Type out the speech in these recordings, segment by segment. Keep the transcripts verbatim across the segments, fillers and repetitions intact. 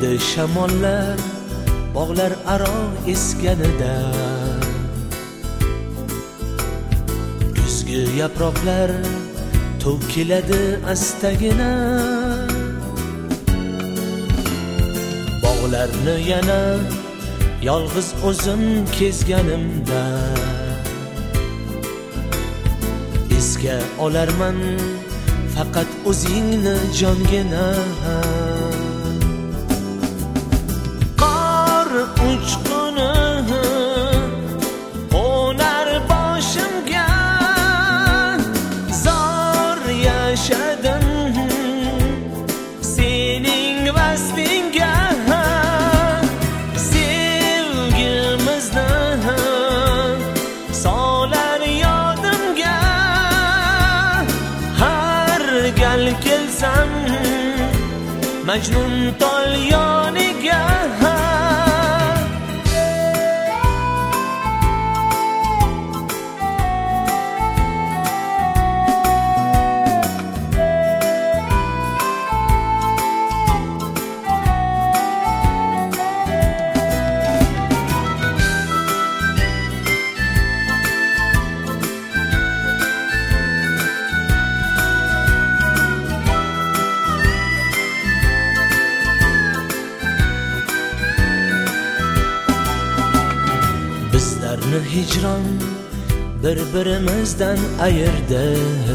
edi shamollar bog'lar aro esganida, kuzgi yaproqlar to'kiladi astagina. Bog'larni yana yolg'iz o'zim kezganimda, esga olarman faqat o'zingni jongina. Qor uchquni qo'nar boshimga, zor yashadim sening vaslingga. Sevgimizni solar yodimga, har gal kelsam Majnun tol yoniga. Bizlarni hijron bir-birimizdan ayirdi,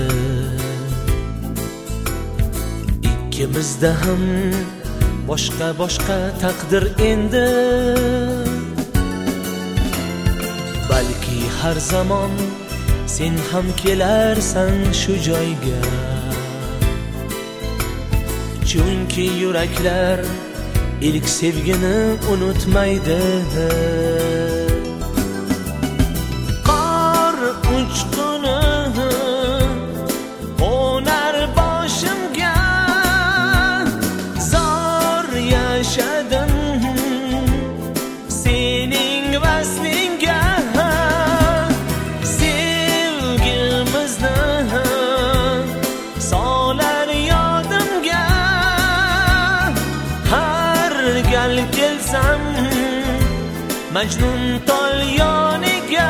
ikkimizda ham boshqa-boshqa taqdir endi. Balki har zamon sen ham kelarsan shu joyga, chunki yuraklar ilk sevgini unutmaydi. Uchquni qo'nar boshimga, zor yashadim sening vaslingga. Sevgimizni solar yodimga, har gal kelsam Majnun tol yoniga.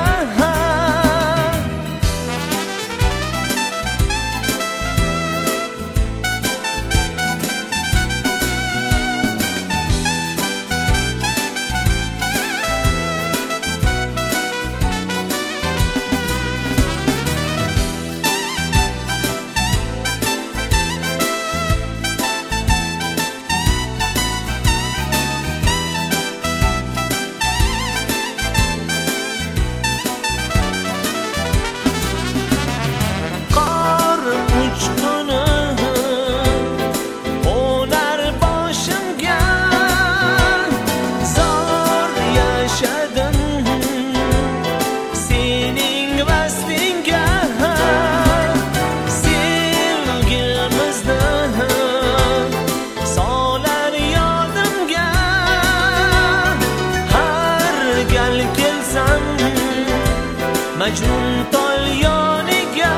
Majnun tol yoniga.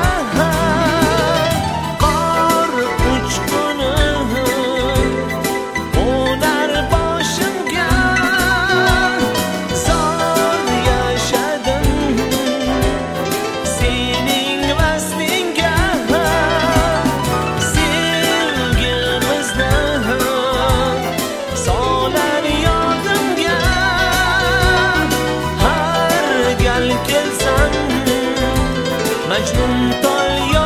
Qor uchquni qo'nar boshimga, zor yashadim sening vaslingga. Sevgimizni solar yodimga, har gal kelsam Majnun tol